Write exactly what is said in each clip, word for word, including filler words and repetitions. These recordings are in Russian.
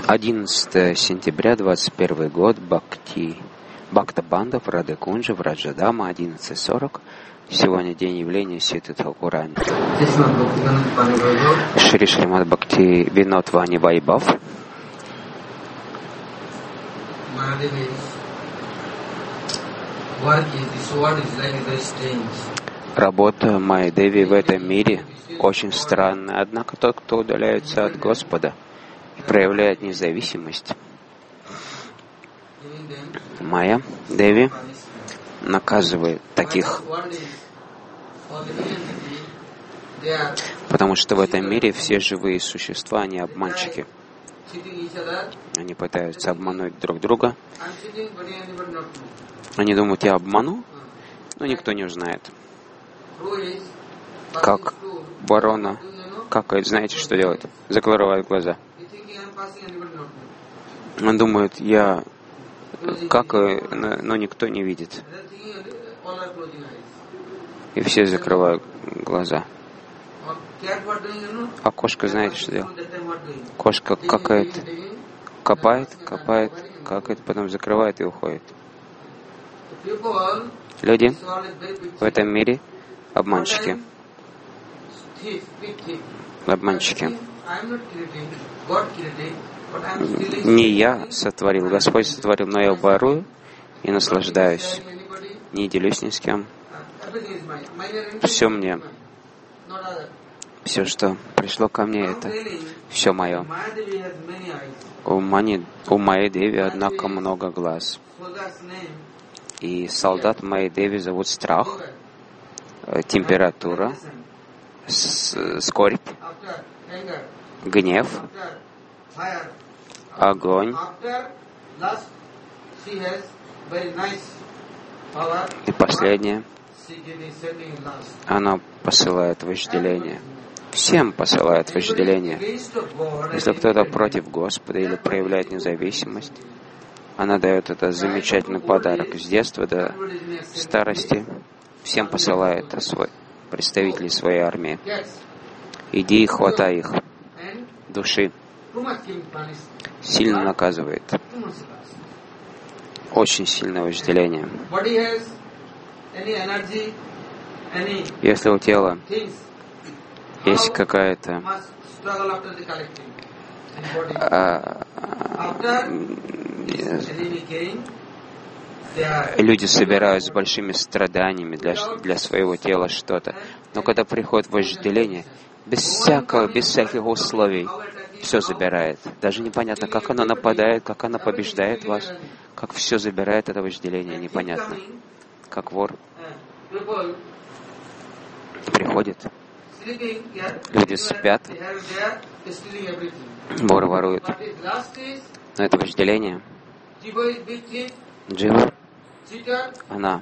одиннадцатое сентября, двадцать первый год, Бхакти, Бхакта-банда в Радhe-кунджа, в Раджадама, одиннадцать сорок. Сегодня день явления Святой Тхакурани. Шри Шримад Бхакти Винод Вани Вайбхав. Работа Майя Деви в этом мире очень странная. Однако тот, кто удаляется от Господа и проявляет независимость, Майя Деви наказывает таких, потому что в этом мире все живые существа, они обманщики. Они пытаются обмануть друг друга. Они думают, я обману, но никто не узнает. Как ворона какает, знаете, что делает? Закрывает глаза. Он думает, я какаю, но никто не видит. И все закрывают глаза. А кошка, знаете, что делает? Кошка какает, копает, копает, какает, потом закрывает и уходит. Люди в этом мире обманщики. Обманщики. Не я сотворил, Господь сотворил, но я ворую и наслаждаюсь. Не делюсь ни с кем. Все мне. Все, что пришло ко мне, это все мое. У, Мани, у Майи Деви, однако, много глаз. И солдат Майи Деви зовут страх, температура, скорбь, гнев, огонь. И последнее, она посылает вожделение. Всем посылает вожделение. Если кто-то против Господа или проявляет независимость, она дает это замечательный подарок. С детства до старости всем посылает свой, представителей своей армии. Иди и хватай их. Души. Сильно наказывает. Очень сильное вожделение. Если у тела есть какая-то а, люди собирают с большими страданиями для, для своего тела что-то. Но когда приходит вожделение, без всякого, без всяких условий, все забирает. Даже непонятно, как оно нападает, как оно побеждает вас, как все забирает это вожделение, непонятно. Как вор приходит, люди спят, вор ворует. Но это вожделение. Джива, она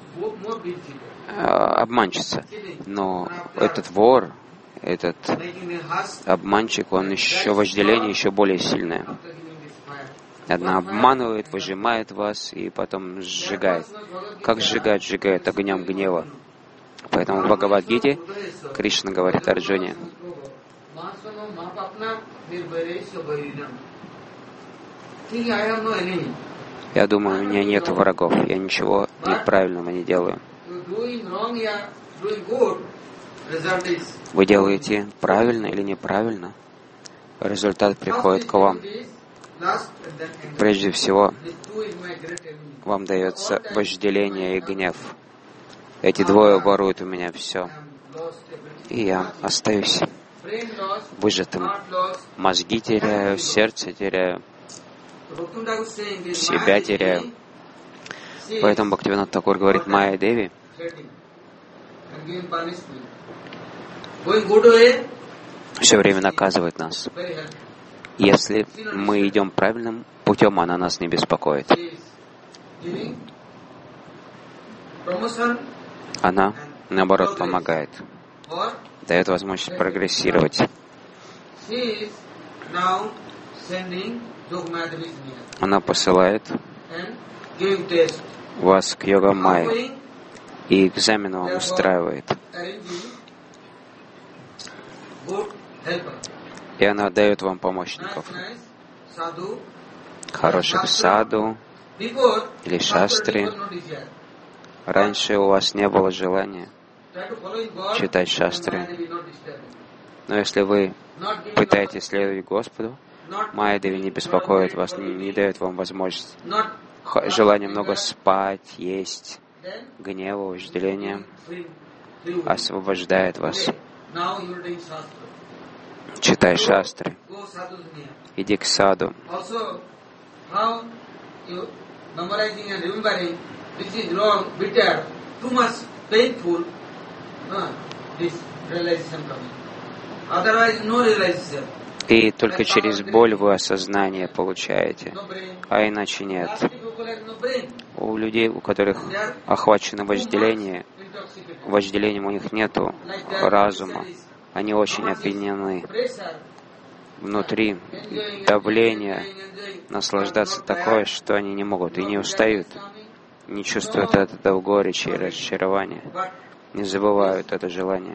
обманщица. Но этот вор, этот обманщик, он еще вожделение еще более сильное. Она обманывает, выжимает вас и потом сжигает. Как сжигает? Сжигает огнем гнева. Поэтому в Бхагавад-гите Кришна говорит Арджуне: я думаю, у меня нет врагов, я ничего неправильного не делаю. Вы делаете правильно или неправильно, результат приходит к вам. Прежде всего, вам дается вожделение и гнев. Эти двое воруют у меня все. И я остаюсь выжатым. Мозги теряю, сердце теряю, себя теряю. Поэтому Бхактивинод Тхакур говорит, Майя Деви все время наказывает нас. Если мы идем правильным путем, она нас не беспокоит. Она, наоборот, помогает, дает возможность прогрессировать. Она посылает вас к йога Майе и экзамен вам устраивает. И она дает вам помощников. хороших саду или шастри. Раньше у вас не было желания читать шастры. Но если вы пытаетесь следовать Господу, Майя-деви не беспокоит вас, не, не дает вам возможность, желание много спать, есть, гнева, вожделения, освобождает вас. Читай шастры. Иди к саду. И только через боль вы осознание получаете, а иначе нет. У людей, у которых охвачено вожделение, вожделением у них нету разума, они очень опьянены. Внутри давление, наслаждаться такое, что они не могут и не устают, не чувствуют от этого горечи и разочарования, не забывают это желание.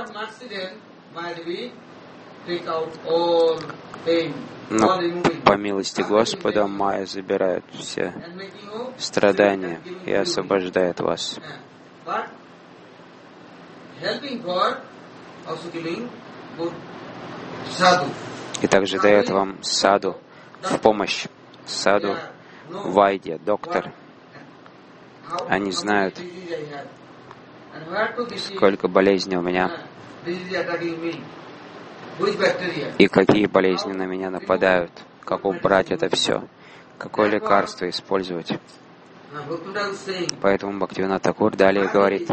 Но по милости Господа Майя забирает все страдания и освобождает вас. И также дает вам саду в помощь. Саду, вайдья, доктор. Они знают, сколько болезней у меня и какие болезни на меня нападают, как убрать это все, какое лекарство использовать. Поэтому Бхактивинода Тхакур далее говорит: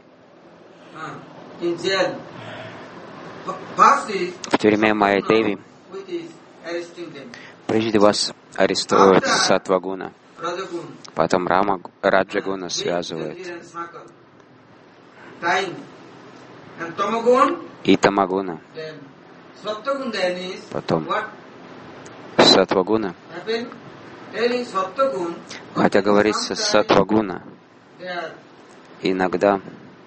в тюрьме Майя-деви прежде вас арестуют Саттвагуна, потом Рама, Раджагуна связывает, и Тамагуна, потом Саттвагуна. Хотя говорится Саттвагуна, иногда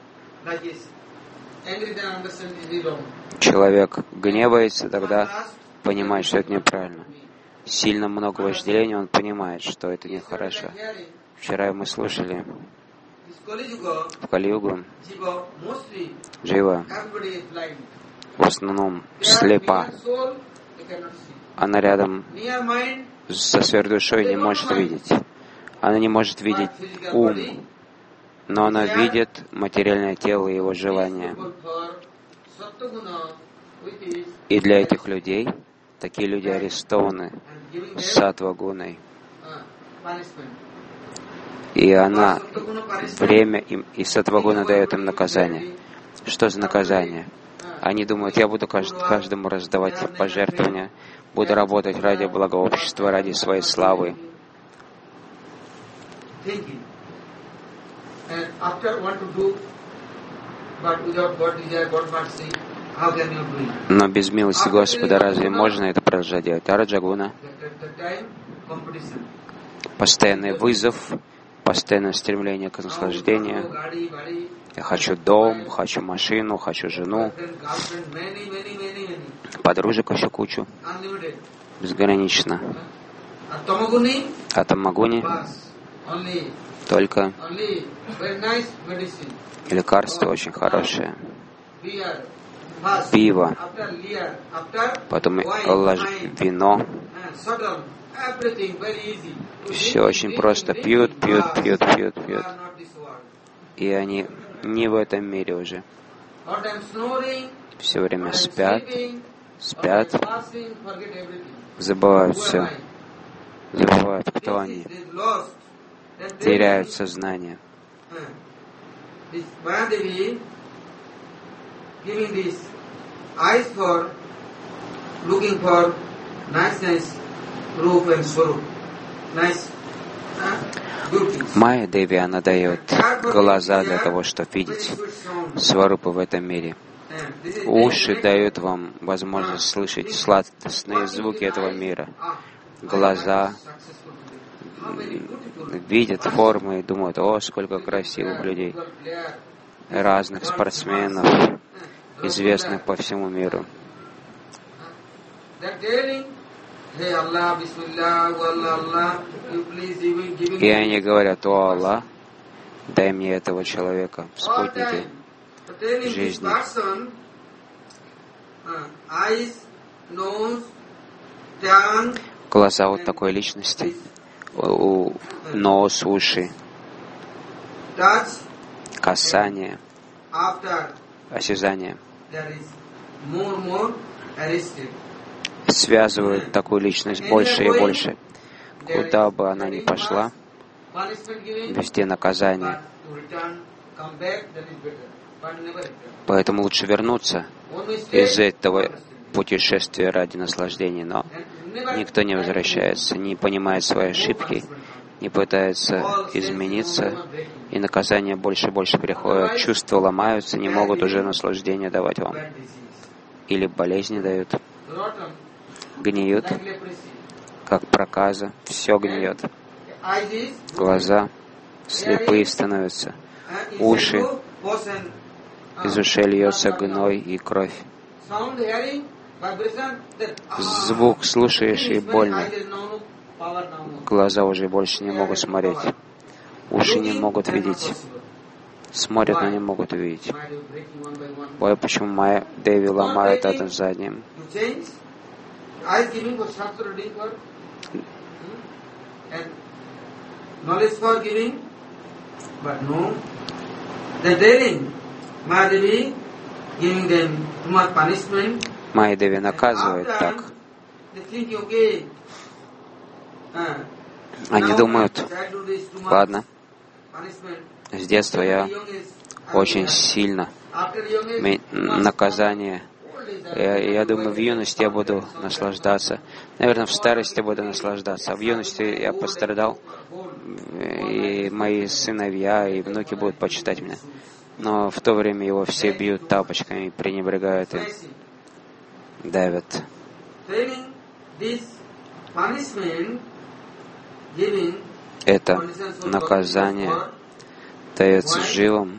человек гневается, тогда понимает, что это неправильно. Сильно много вожделения, он понимает, что это нехорошо. Вчера мы слушали в Кали-югу Джива в основном слепа. Она рядом со своей душой не может видеть. Она не может видеть ум, но она видит материальное тело и его желания. И для этих людей, такие люди арестованы саттва-гуной. И она время им, и саттва-гуна дает им наказание. Что за наказание? Они думают, я буду кажд, каждому раздавать пожертвования, буду работать ради блага общества, ради своей славы. Но без милости Господа разве можно это продолжать делать? А Раджагуна? Постоянный вызов, постоянное стремление к наслаждению. Я хочу дом, хочу машину, хочу жену, подружек еще кучу, безгранично. А Тамагуни только лекарство очень хорошее. Пиво, потом вино. Все очень просто. Пьют, пьют, пьют, пьют, пьют. И они не в этом мире уже. Все время спят, спят, забывают все. Забывают, кто они. Теряют сознание. Майя-деви, она дает глаза для того, чтобы видеть сварупы в этом мире. Уши дают вам возможность слышать сладостные звуки этого мира. Глаза видят формы и думают, о, сколько красивых людей, разных спортсменов, известных по всему миру. И они говорят: «О Аллах, дай мне этого человека в спутнике жизни». Глаза вот такой личности, у, нос, уши, касание, осязание связывают такую личность больше и больше. Куда бы она ни пошла, везде наказание. Поэтому лучше вернуться из этого путешествия ради наслаждения, но никто не возвращается, не понимает свои ошибки, не пытается измениться, и наказания больше и больше приходят. Чувства ломаются, не могут уже наслаждения давать вам. Или болезни дают, гниют, как проказа, все гниет. Глаза слепые становятся, уши, из ушей льется гной и кровь. Звук слушаешь и больно. Глаза уже больше не могут смотреть. Уши не могут видеть. Смотрят, но не могут увидеть. Вот почему Майя Деви ломает один за одним. Майя Деви наказывает так. Они думают: ладно, с детства я очень сильно наказание. Я, я думаю, в юности я буду наслаждаться. Наверное, в старости буду наслаждаться. А в юности я пострадал, и мои сыновья и внуки будут почитать меня. Но в то время его все бьют тапочками, пренебрегают им, давят. Это наказание дается живым,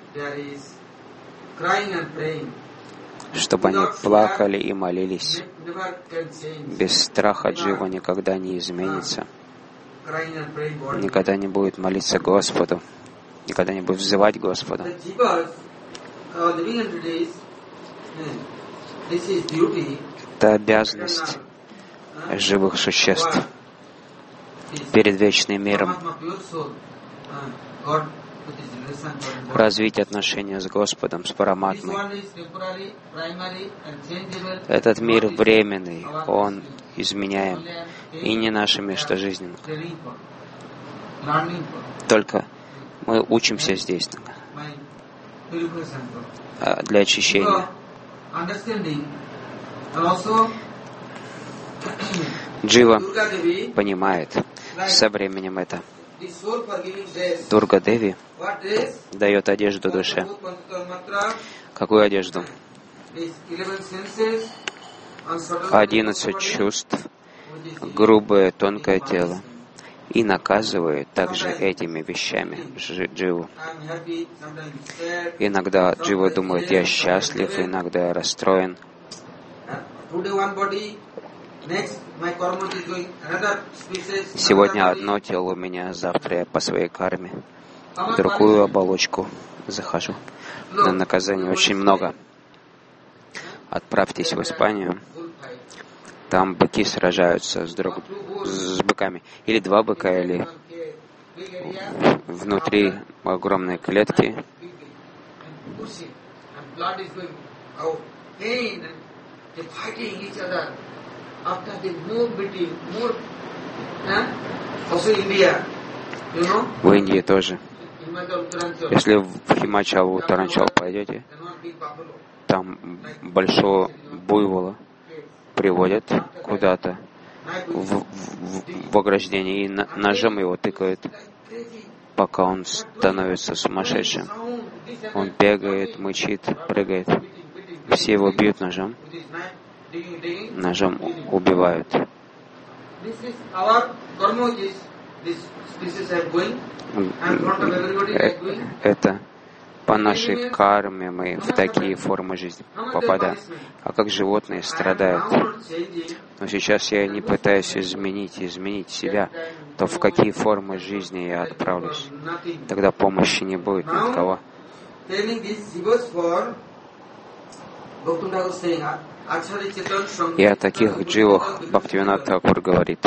чтобы они плакали и молились. Без страха джива никогда не изменится, никогда не будет молиться Господу, никогда не будет взывать Господу. Это обязанность живых существ перед вечным миром. Развить отношения с Господом, с Параматмой. Этот мир временный, он изменяем, и не наше место жизни. Только мы учимся здесь для очищения. Джива понимает со временем это. Дурга Деви дает одежду душе. Какую одежду? Одиннадцать чувств, грубое, тонкое тело. И наказывает также этими вещами Дживу. Иногда Джива думает: я счастлив, иногда я расстроен. Сегодня одно тело у меня, завтра я по своей карме в другую оболочку захожу. На наказание очень много. Отправьтесь в Испанию. Там быки сражаются с, друг... с быками. Или два быка, или внутри огромной клетки. В Индии тоже. Если в Химачал, Таранчал пойдете, там большого буйвола приводят куда-то в, в, в ограждение и на, ножом его тыкают, пока он становится сумасшедшим. Он бегает, мычит, прыгает. Все его бьют ножом. Ножом убивают. Это по нашей карме мы в такие формы жизни попадаем. А как животные страдают? но сейчас я не пытаюсь изменить, изменить себя, то в какие формы жизни я отправлюсь? Тогда помощи не будет ни от кого. И о таких дживах Бхактивинода Тхакур говорит.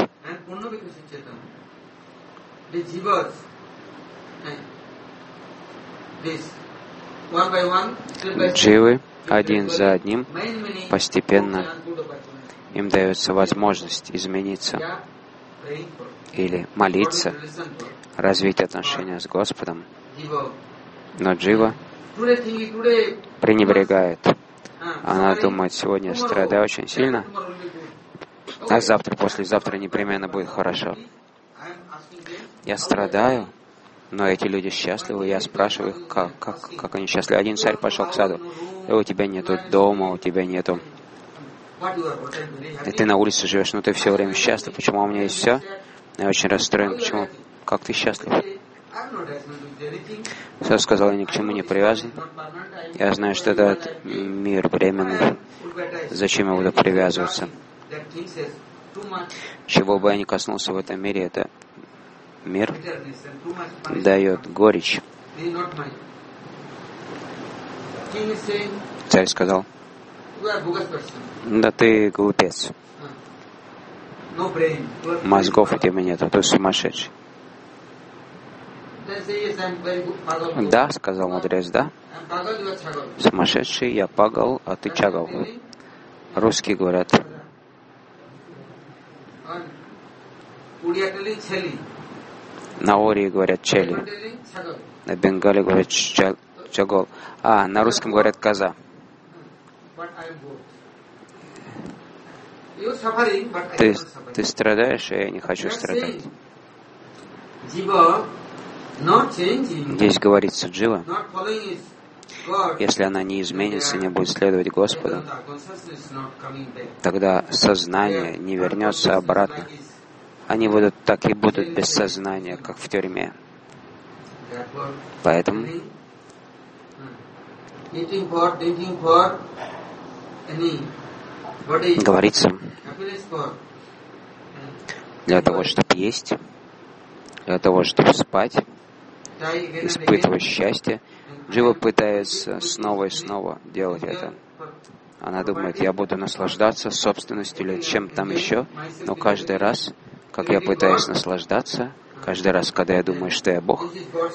Дживы один за одним постепенно им дается возможность измениться или молиться, развить отношения с Господом. Но джива пренебрегает. Она думает, сегодня я страдаю очень сильно, а завтра, послезавтра непременно будет хорошо. Я страдаю, но эти люди счастливы. Я спрашиваю их, как, как, как они счастливы. Один царь пошел к саду, и у тебя нету дома, у тебя нету... И ты на улице живешь, но ты все время счастлив. Почему у меня есть все? Я очень расстроен. Почему? Как ты счастлив? Все сказал, я ни к чему не привязан. Я знаю, что этот мир временный. Зачем я буду привязываться? Чего бы я ни коснулся в этом мире, это мир дает горечь. Царь сказал, да ты глупец. Мозгов у тебя нет, а ты сумасшедший. Да, сказал мудрец, да. Сумасшедший, я пагал, а ты чагал. Русские говорят. На Ории говорят чели. На Бенгале говорят чагол. А, на русском говорят коза. Ты, ты страдаешь, а я не хочу страдать. Здесь говорится джива, если она не изменится, не будет следовать Господу, тогда сознание не вернется обратно. Они будут так и будут без сознания, как в тюрьме. Поэтому говорится, для того, чтобы есть, для того, чтобы спать, испытывать счастье, джива пытается снова и снова делать это. Она думает, я буду наслаждаться собственностью или чем-то там еще, но каждый раз, как я пытаюсь наслаждаться, каждый раз, когда я думаю, что я Бог,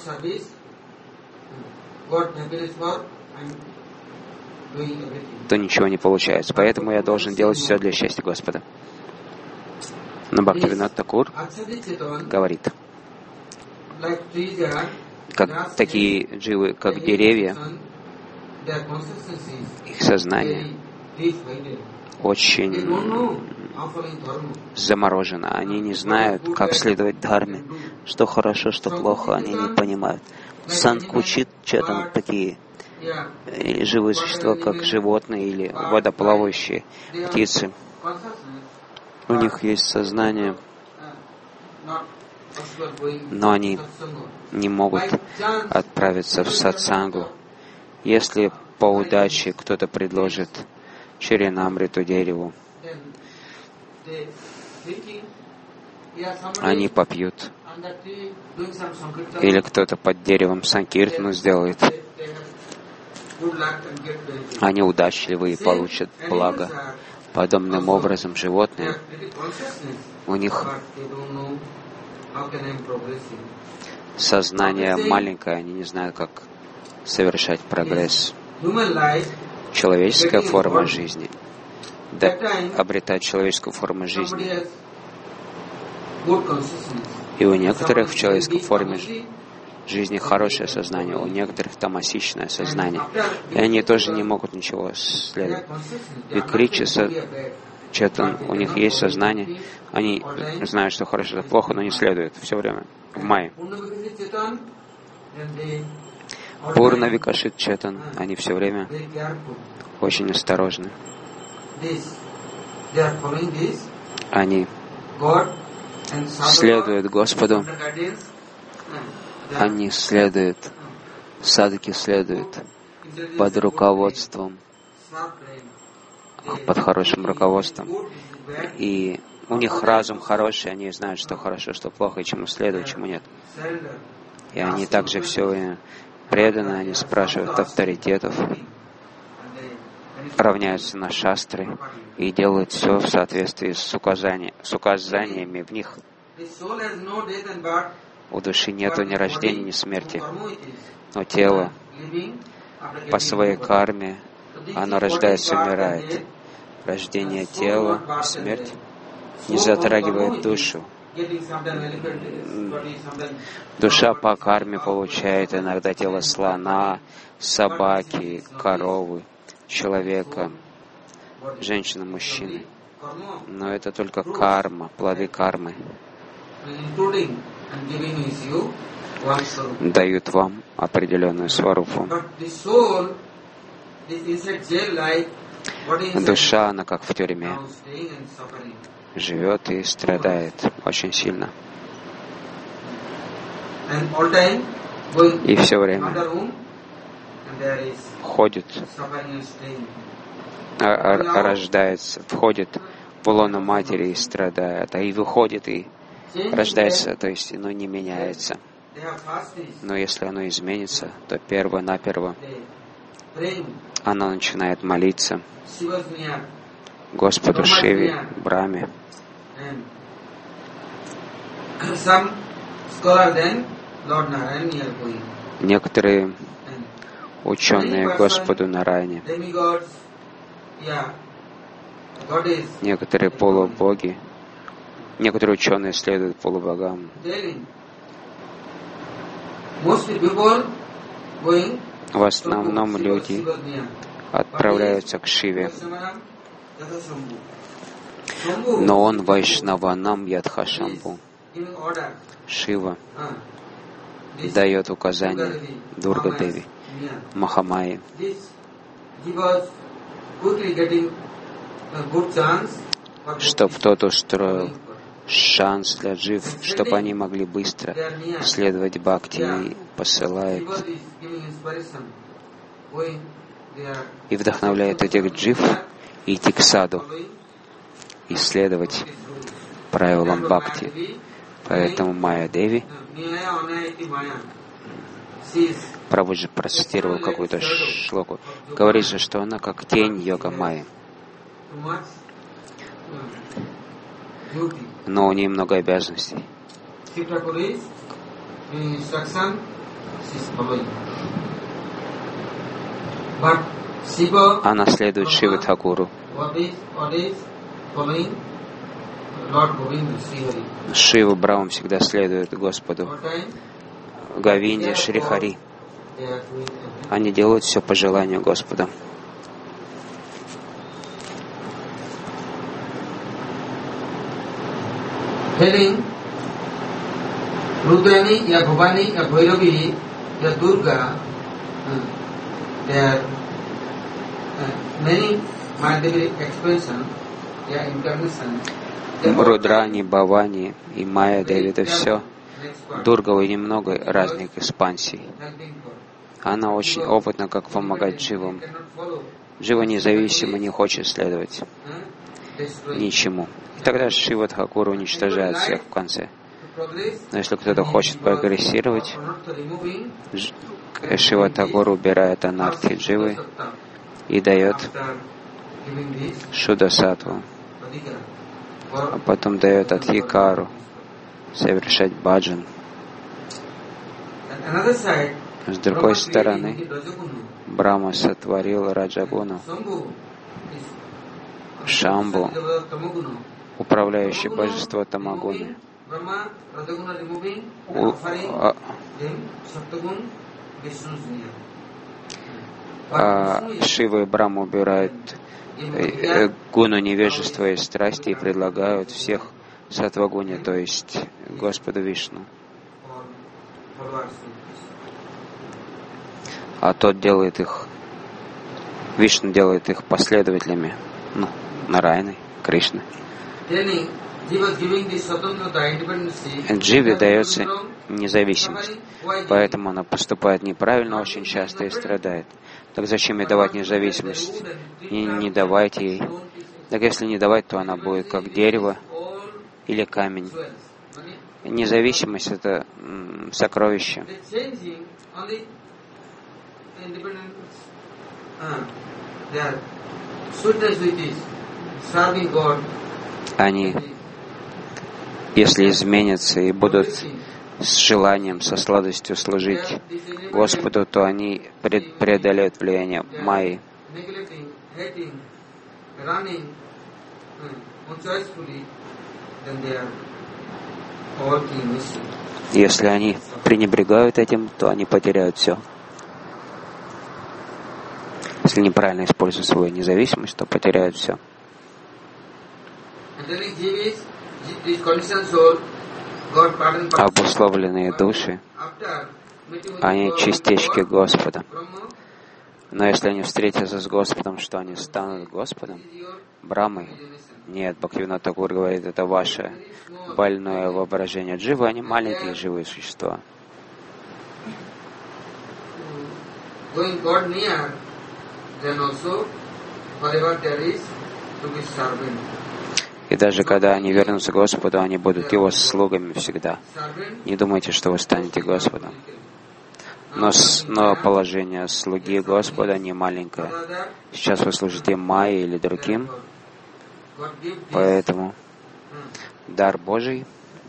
то ничего не получается. Поэтому я должен делать все для счастья Господа. Но Бхактивинода Тхакур говорит, как такие дживы, как деревья, их сознание очень заморожено. Они не знают, как следовать дхарме, что хорошо, что плохо, они не понимают. Санкучит, четам такие живые существа, как животные или водоплавающие птицы. У них есть сознание, но они не могут отправиться в сатсангу. Если по удаче кто-то предложит чаринамриту дереву, они попьют. Или кто-то под деревом санкиртану сделает. Они удачливы и получат благо. Подобным образом животные, у них сознание маленькое, они не знают, как совершать прогресс. Человеческая форма жизни. Да, обретать человеческую форму жизни. И у некоторых в человеческой форме жизни хорошее сознание, у некоторых тамасичное сознание. И они тоже не могут ничего следовать. Викричи, четан, у них есть сознание, они знают, что хорошо, что плохо, но не следуют все время в майе. Пурна Викашит Четан, они все время очень осторожны. Они следуют Господу, они следуют, садхаки следуют под руководством, под хорошим руководством. И у них разум хороший, они знают, что хорошо, что плохо, и чему следует, чему нет. И они также все время преданы, они спрашивают авторитетов, равняются на шастры и делают все в соответствии с, указания, с указаниями в них. У души нету ни рождения, ни смерти, но тело по своей карме, оно рождается и умирает. Рождение тела и смерть не затрагивает душу. Душа по карме получает иногда тело слона, собаки, коровы, человека, женщины, мужчины. Но это только карма, плоды кармы дают вам определенную сварупу. Душа, она как в тюрьме, живет и страдает очень сильно. И все время ходит, рождается, входит в лоно матери и страдает, а и выходит и рождается, то есть оно не меняется. Но если оно изменится, то перво-наперво оно начинает молиться Господу Шиве, Брахме. Некоторые ученые Господу Нараяне, некоторые полубоги, некоторые ученые следуют полубогам. В основном люди отправляются к Шиве, но он Вайшнаванам Ядхашамбу. Шива дает указания Дурга-деви, Махамайи, чтобы тот устроил шанс для джив, чтобы они могли быстро следовать бхакти, и посылает и вдохновляет этих джив идти к саду, исследовать правилам бхакти. Поэтому Майя Деви, Прабхуджи процитировал какую-то шлоку, говорится, что она как тень йога Майи. Но у нее много обязанностей. Она следует Шиве Тхакуру. Шива Брахма всегда следует Господу Говинде, Шри Хари. Они делают все по желанию Господа. Rudrani, ya Bhavani, ya Bhairavi, ya Durga, there are many Madhyavi expressions, ya incarnation. Рудрани, Бхавани и Майя Деви — это все Дургова и немного разных экспансий. Она очень опытна, как помогать дживам. Джива независимо не хочет следовать ничему. И тогда Шива Тхакур уничтожает всех в конце. Но если кто-то хочет прогрессировать, Шива Тхакур убирает анархи дживы и дает Шуда Саттву, а потом дает Адхикару совершать баджан. С другой стороны, Брахма сотворил Раджагуну, Шамбу, управляющий божество Тамагуны. У, а, а Шива и Брахма убирают э, гуну невежества и страсти и предлагают всех саттвагуне, то есть Господу Вишну. А тот делает их, Вишну делает их последователями, ну, Нараяны, Кришны. Дживе дается независимость, поэтому она поступает неправильно очень часто и страдает. Так зачем ей давать независимость? Не, не давайте ей Так если не давать, то она будет как дерево или камень. Независимость — это м, сокровище. Они, если изменятся и будут с желанием, со сладостью служить Господу, то они пред- преодолеют влияние майи. Если они пренебрегают этим, то они потеряют все. Если неправильно используют свою независимость, то потеряют все. Обусловленные души, они частички Господа. Но если они встретятся с Господом, что они станут Господом, Брамой? Нет, Бхактивинода Тхакур говорит, это ваше больное воображение. Дживы, они маленькие живые существа. И даже когда они вернутся к Господу, они будут Его слугами всегда. Не думайте, что вы станете Господом. Но, но положение слуги Господа не маленькое. Сейчас вы служите Майе или другим, поэтому дар Божий,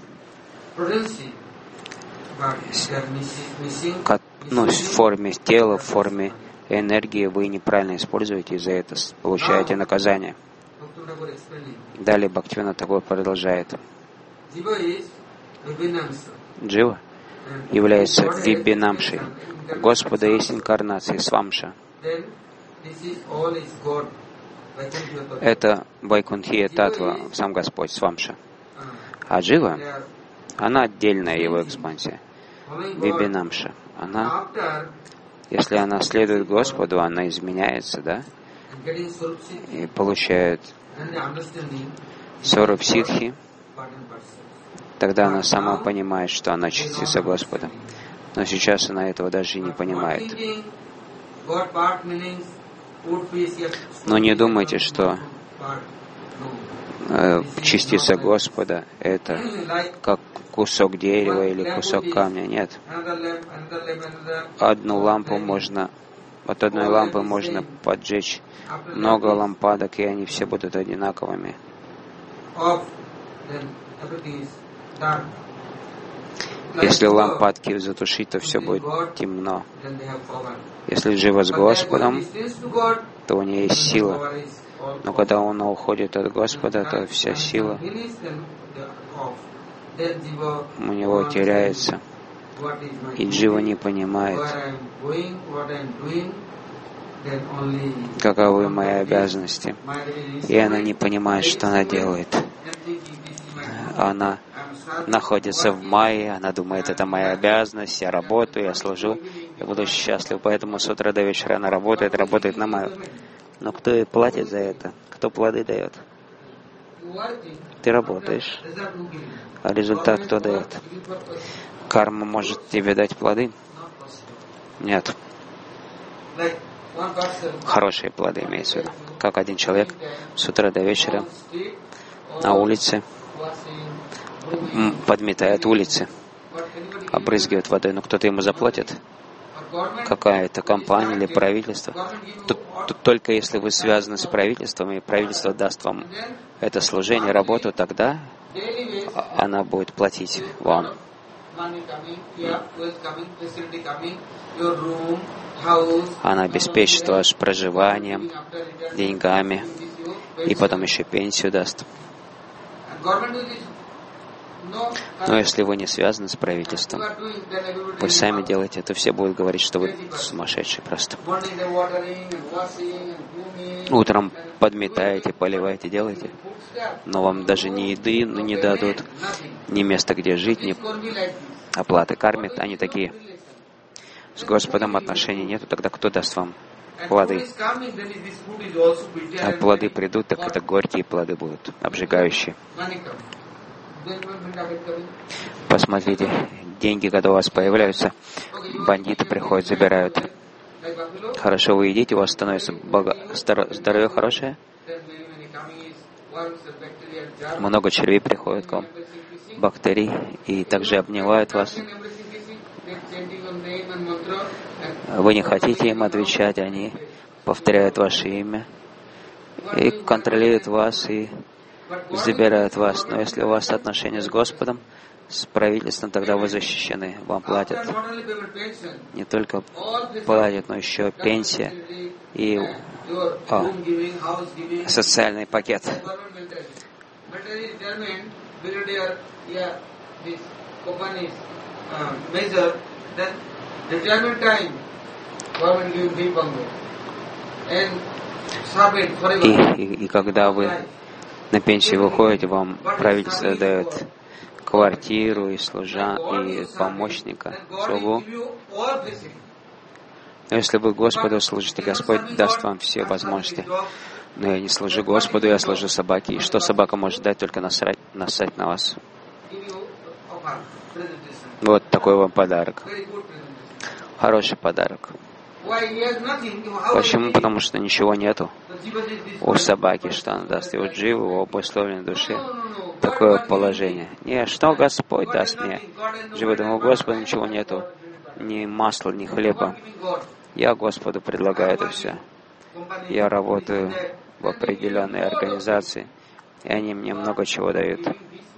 ну, в форме тела, в форме энергии вы неправильно используете, и за это получаете наказание. Далее Бхактивинода Тхакур продолжает. Джива является виббинамшей. Господа есть инкарнацией свамша. Это Вайкунтхия Татва, сам Господь свамша. А Джива, она отдельная его экспансия. Виббинамша. Она, если она следует Господу, она изменяется, да? И получает Соруб Сидхи. Тогда она сама понимает, что она частица Господа. Но сейчас она этого даже и не понимает. Но не думайте, что э, частица Господа — это как кусок дерева или кусок камня. Нет. Одну лампу можно, от одной лампы можно поджечь много лампадок, и они все будут одинаковыми. Если лампадки затушить, то все будет темно. Если Джива с Господом, то у нее есть сила. Но когда он уходит от Господа, то вся сила у него теряется. И Джива не понимает, каковы мои обязанности. И она не понимает, что она делает. Она находится в майе, она думает, это моя обязанность, я работаю, я служу, я буду счастлив. Поэтому с утра до вечера она работает, работает на майю. Но кто ей платит за это? Кто плоды дает? Ты работаешь. А результат кто дает? Карма может тебе дать плоды? Нет. Хорошие плоды имеется в виду. Как один человек с утра до вечера на улице подметает улицы, обрызгивает водой, но кто-то ему заплатит? Какая-то компания или правительство? Тут, тут только если вы связаны с правительством, и правительство даст вам это служение, работу, тогда она будет платить вам. Она обеспечит вас проживанием, деньгами, и потом еще пенсию даст. Но если вы не связаны с правительством, вы сами делаете, то все будут говорить, что вы сумасшедший просто. Утром подметаете, поливаете, делаете, но вам даже ни еды не дадут, ни места, где жить, ни оплаты кормят. Они такие. С Господом отношений нету, тогда кто даст вам плоды? А плоды придут, так это горькие плоды будут, обжигающие. Посмотрите, деньги, когда у вас появляются, бандиты приходят, забирают. Хорошо вы едите, у вас становится бога... здоровье хорошее, Много червей приходят к вам, бактерий, и также обнимают вас. Вы не хотите им отвечать, они повторяют ваше имя и контролируют вас и забирают вас. Но если у вас отношения с Господом, с правительством, тогда вы защищены, вам платят. Не только платят, но еще пенсия и о, социальный пакет. И, и, и когда вы на пенсию выходите, вам правительство дает квартиру и служа, и помощника, слугу. Но если вы Господу служите, Господь даст вам все возможности. Но я не служу Господу, я служу собаке. И что собака может дать? Только насрать, насрать на вас. Вот такой вам подарок. Хороший подарок. Почему? Потому что ничего нету у собаки, что она даст. И вот живу, у обусловленной души такое положение. Не, что Господь даст мне? Живу, думаю, у Господа ничего нету. Ни масла, ни хлеба. Я Господу предлагаю это все. Я работаю в определенной организации, и они мне много чего дают.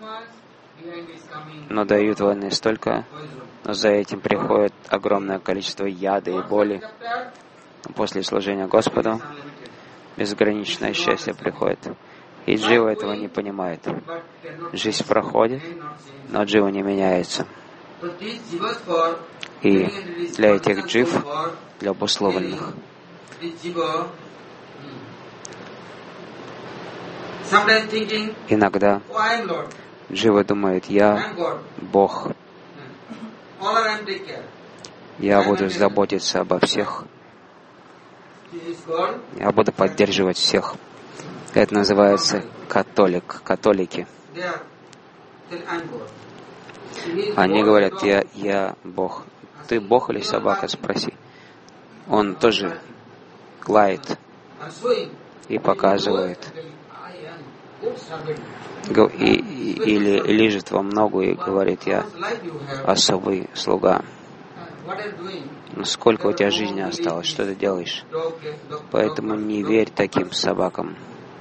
Но дают войны столько, но за этим приходит огромное количество яда и боли. После служения Господу безграничное счастье приходит. И Джива этого не понимает. Жизнь проходит, но Джива не меняется. И для этих джив, для обусловленных, иногда Джива думает, я Бог, я буду заботиться обо всех, я буду поддерживать всех. Это называется католик, католики. Они говорят, я, я Бог. Ты Бог или собака? Спроси. Он тоже лает и показывает. И, и, или лежит вам ногу и говорит, я особый слуга. Но сколько у тебя жизни осталось? Что ты делаешь? Поэтому не верь таким собакам.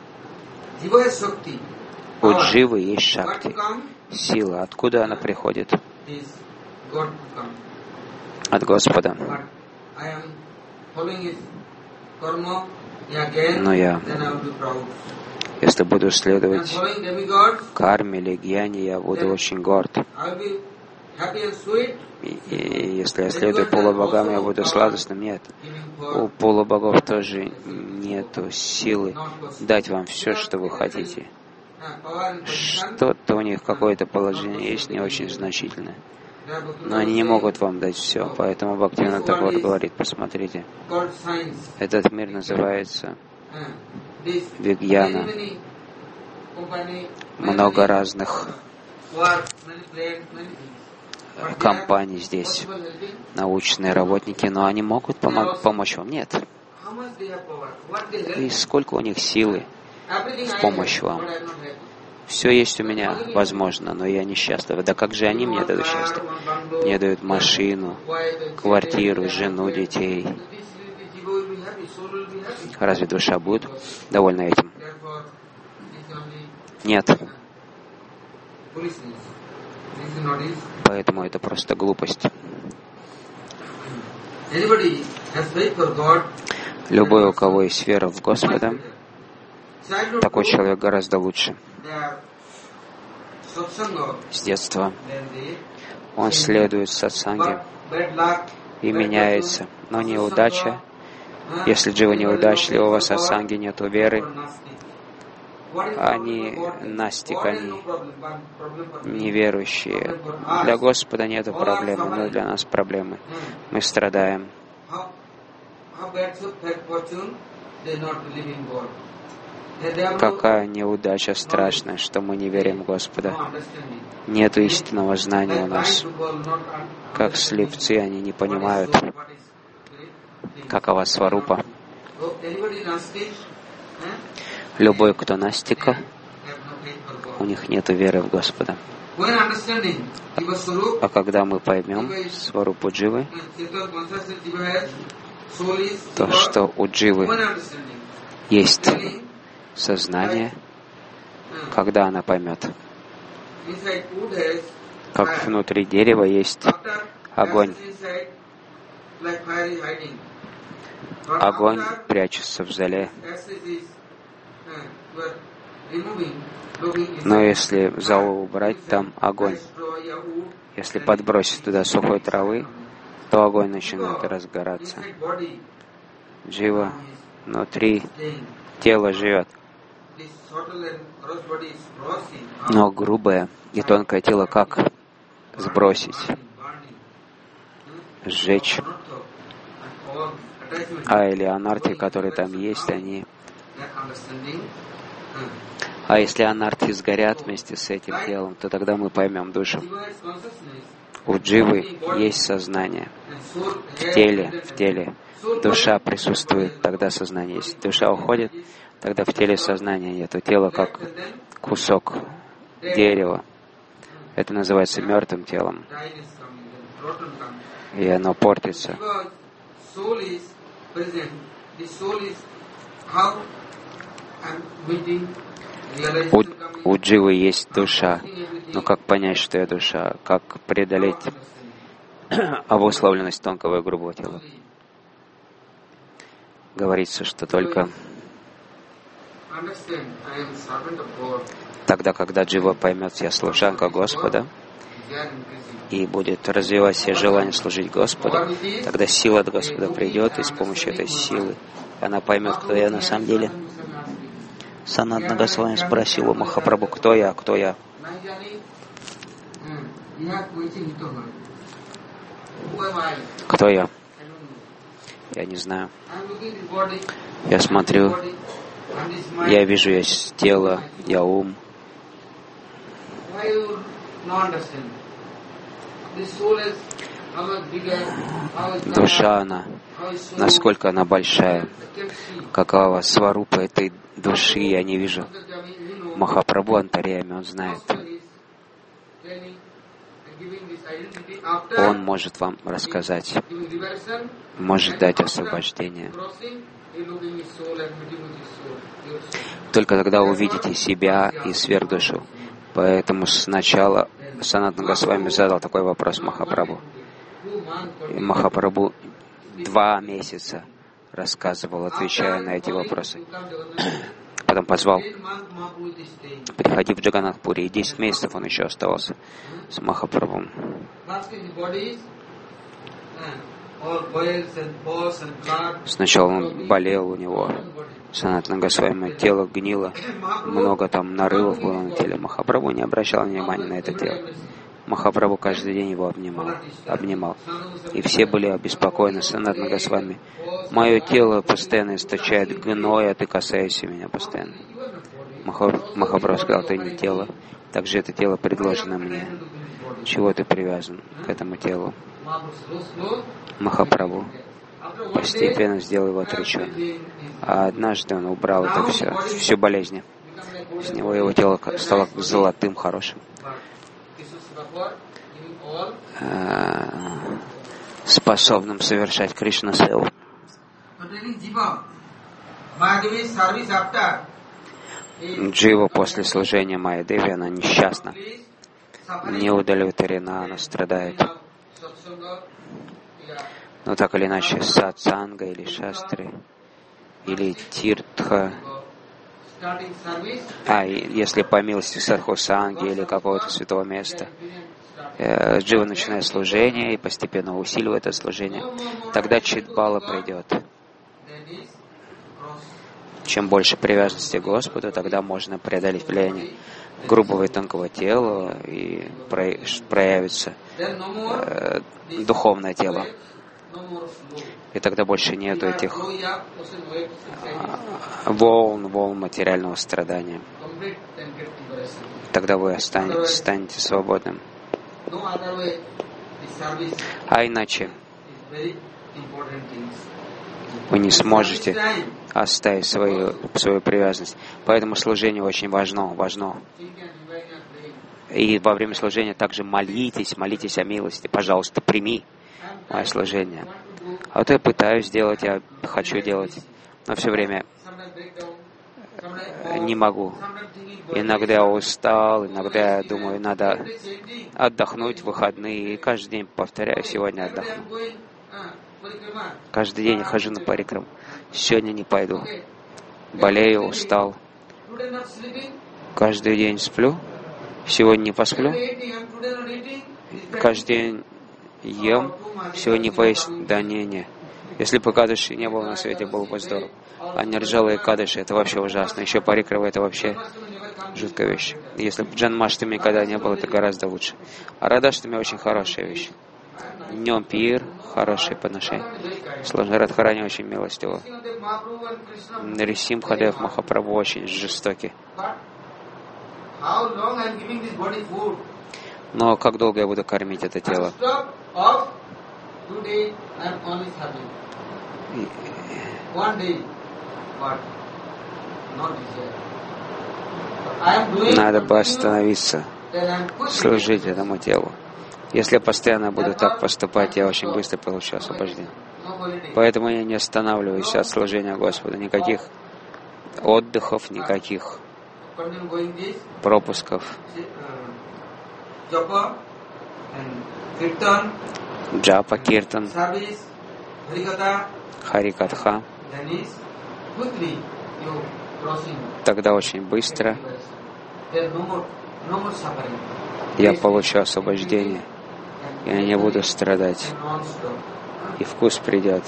У Дживы есть шакти, сила. Откуда она приходит? От Господа. Но я, если буду следовать карме или гьяне, я буду очень горд. И, и если я следую полубогам, я буду сладостным. Нет. У полубогов тоже нету силы дать вам все, что вы хотите. Что-то у них, какое-то положение есть не очень значительное. Но они не могут вам дать все. Поэтому Бхактивинода Тхакур говорит, посмотрите, этот мир называется Вигьяна. Много разных компаний здесь, научные работники, но они могут помог, помочь вам? Нет. И сколько у них силы в помощь вам? Все есть у меня, возможно, но я несчастлив. Да как же они мне дадут счастье? Мне дают машину, квартиру, жену, детей. Разве душа будет довольна этим? Нет. Поэтому это просто глупость. Любой, у кого есть вера в Господа, такой человек гораздо лучше. С детства он следует сатсанге и меняется. Но неудача, если джива неудачливого, сатсанги нету веры, они настик, они неверующие. Для Господа нету проблемы, но для нас проблемы. Мы страдаем. Какая неудача страшная, что мы не верим в Господа. Нет истинного знания у нас. Как слепцы, они не понимают, какова сварупа. Любой, кто настика, у них нет веры в Господа. А когда мы поймем сварупу Дживы, то, что у Дживы есть сознание, когда она поймет, как внутри дерева есть огонь. Огонь прячется в зале. Но если залу убрать, там огонь. Если подбросить туда сухой травы, то огонь начинает разгораться. Джива внутри тела живет. Но грубое и тонкое тело как сбросить? Сжечь. А или анархи, которые там есть, они... А если анархи сгорят вместе с этим телом, то тогда мы поймем душу. У Дживы есть сознание. В теле, в теле. Душа присутствует, тогда сознание есть. Душа уходит, тогда в теле сознания нет. Тело как кусок дерева. Это называется мертвым телом. И оно портится. У, у Дживы есть душа. Но как понять, что я душа? Как преодолеть обусловленность тонкого и грубого тела? Говорится, что только тогда, когда Джива поймет, я служанка Господа, и будет развивать себе желание служить Господу, тогда сила от Господа придет, и с помощью этой силы она поймет, кто я на самом деле. Санатна Госвами спросил у Махапрабху, кто я, кто я. Кто я? Я не знаю. Я смотрю, я вижу, есть тело, я ум. Душа она, насколько она большая, какова сварупа этой души, я не вижу. Махапрабху Антарьями, он знает. Он может вам рассказать, может дать освобождение. Только тогда увидите себя и сверхдушу. Поэтому сначала Санатна Госвами задал такой вопрос Махапрабху. И Махапрабху два месяца рассказывал, отвечая на эти вопросы. Потом позвал, приходи в Джаганнатхпури, и десять месяцев он еще оставался с Махапрабху. Сначала он болел у него, Санатна Госвами, тело гнило, много там нарывов было на теле. Махапрабху не обращал внимания на это тело. Махапрабху каждый день его обнимал, обнимал. И все были обеспокоены Санатна Госвами. Мое тело постоянно источает гной, а ты касаешься меня постоянно. Махапрабху сказал, ты не тело. Также это тело предложено мне. Чего ты привязан к этому телу? Махапрабху постепенно сделал его отреченным. А однажды он убрал это все, всю болезнь. С него его тело стало золотым, хорошим. Способным совершать Кришна-севу. Джива после служения Майя-деви, она несчастна, не удовлетворена, она страдает. Но так или иначе, сатсанга или шастры, или тиртха, а если по милости садхусанги или какого-то святого места, э, Джива начинает служение и постепенно усиливает это служение, тогда читбала придет. Чем больше привязанности к Господу, тогда можно преодолеть влияние грубого и тонкого тела, и проявится э, духовное тело. И тогда больше нет этих волн, волн материального страдания. Тогда вы станете, станете свободным. А иначе вы не сможете оставить свою, свою привязанность. Поэтому служение очень важно, важно. И во время служения также молитесь, молитесь о милости. Пожалуйста, прими мое служение. А вот я пытаюсь делать, я хочу делать, но все время не могу. Иногда я устал, иногда я думаю, надо отдохнуть в выходные. И каждый день повторяю, сегодня отдохну. Каждый день я хожу на парикраму. Сегодня не пойду. Болею, устал. Каждый день сплю. Сегодня не посплю. Каждый день ем. Сегодня не поесть. Да не, не. Если бы Кадыши не было на свете, было бы здорово. А не ржалые Кадыши, это вообще ужасно. Еще парикрама, это вообще жуткая вещь. Если бы Джанмаштами никогда не было, это гораздо лучше. А Радаштами очень хорошая вещь. Днем пир, хорошее подношение. Сложно Радхарани очень милостиво. Нарисимхадев Махапрабху очень жестокий. Но как долго я буду кормить это тело? Надо бы остановиться, служить этому телу. Если я постоянно буду так поступать, я очень быстро получу освобождение. Поэтому я не останавливаюсь от служения Господу. Никаких отдыхов, никаких пропусков. Джапа, Киртан, Харикатха. Тогда очень быстро я получу освобождение. Я не буду страдать. И вкус придет.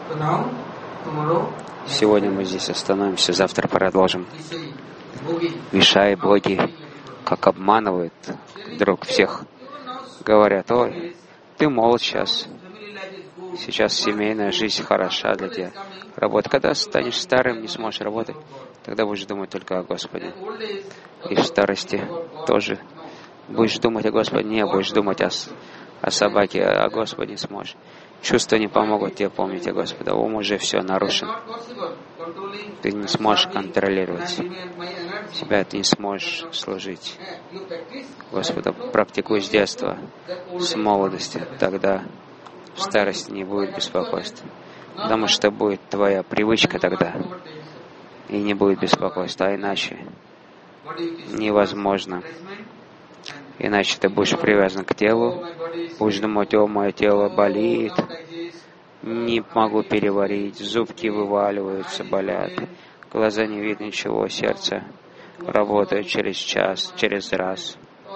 Сегодня мы здесь остановимся, завтра продолжим. Вишай, боги, как обманывают друг всех. Говорят, ой, ты молод сейчас. Сейчас семейная жизнь хороша для тебя. Работа. Когда станешь старым, не сможешь работать, тогда будешь думать только о Господе. И в старости тоже будешь думать о Господе. Не будешь думать о, о собаке, о Господе не сможешь. Чувства не помогут тебе помнить о Господе. Ум уже все нарушен. Ты не сможешь контролировать себя, ты не сможешь служить Господу. Практикуй с детства, с молодости. Тогда в старости не будет беспокойства. Потому что будет твоя привычка тогда. И не будет беспокойства. А иначе невозможно. Иначе ты будешь привязан к телу, будешь думать, о, мое тело болит, не могу переварить, зубки вываливаются, болят, глаза не видно ничего, сердце работает через час, через раз.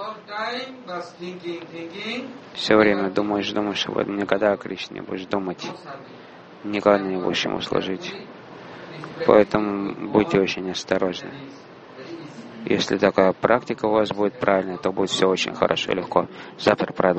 Все время думаешь, думаешь, вот никогда о Кришне не будешь думать, никогда не будешь ему служить. Поэтому будьте очень осторожны. Если такая практика у вас будет правильная, то будет все очень хорошо и легко. Завтра продолжим.